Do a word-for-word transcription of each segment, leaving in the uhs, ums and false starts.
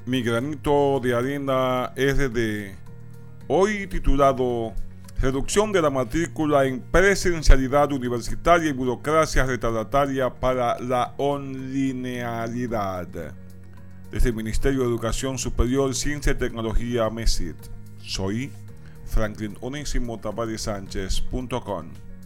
Mi granito de arena R D, hoy titulado Reducción de la matrícula en presencialidad universitaria y burocracia retardataria para la onlinealidad. Desde el Ministerio de Educación Superior, Ciencia y Tecnología, MESIT. Soy Franklin Onésimo Tavares Sánchez punto com.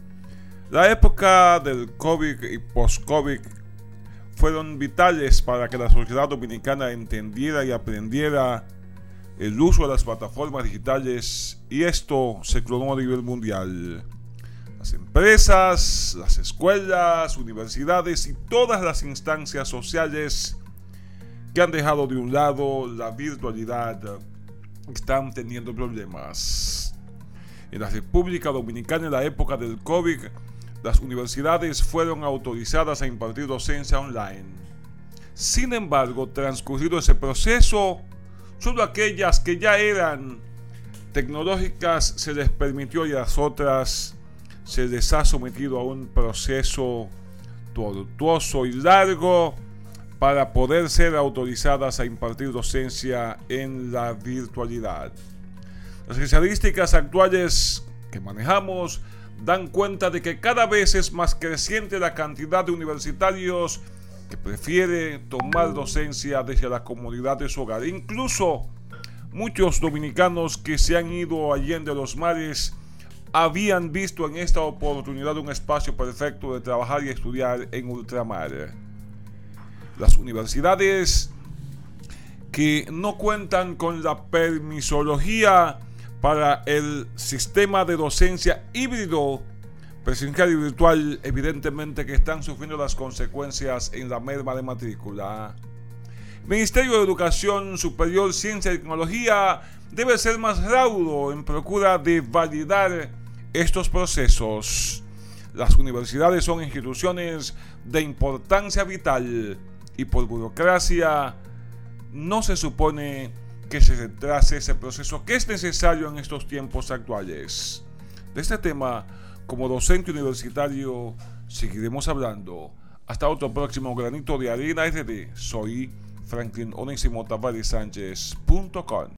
La época del COVID y post-COVID fueron vitales para que la sociedad dominicana entendiera y aprendiera el uso de las plataformas digitales, y esto se clonó a nivel mundial. Las empresas, las escuelas, universidades y todas las instancias sociales que han dejado de un lado la virtualidad están teniendo problemas. En la República Dominicana, en la época del COVID, las universidades fueron autorizadas a impartir docencia online. Sin embargo, transcurrido ese proceso, solo aquellas que ya eran tecnológicas se les permitió y a las otras se les ha sometido a un proceso tortuoso y largo para poder ser autorizadas a impartir docencia en la virtualidad. Las estadísticas actuales que manejamos dan cuenta de que cada vez es más creciente la cantidad de universitarios que prefieren tomar docencia desde la comodidad de su hogar. Incluso muchos dominicanos que se han ido allende los mares habían visto en esta oportunidad un espacio perfecto de trabajar y estudiar en ultramar. Las universidades que no cuentan con la permisología para el sistema de docencia híbrido, presencial y virtual, evidentemente que están sufriendo las consecuencias en la merma de matrícula. El Ministerio de Educación Superior, Ciencia y Tecnología debe ser más raudo en procura de validar estos procesos. Las universidades son instituciones de importancia vital y por burocracia no se supone que se retrase ese proceso que es necesario en estos tiempos actuales. De este tema, como docente universitario, seguiremos hablando. Hasta otro próximo granito de arena R D. Soy Franklin Onésimo Tavares Sánchez punto com.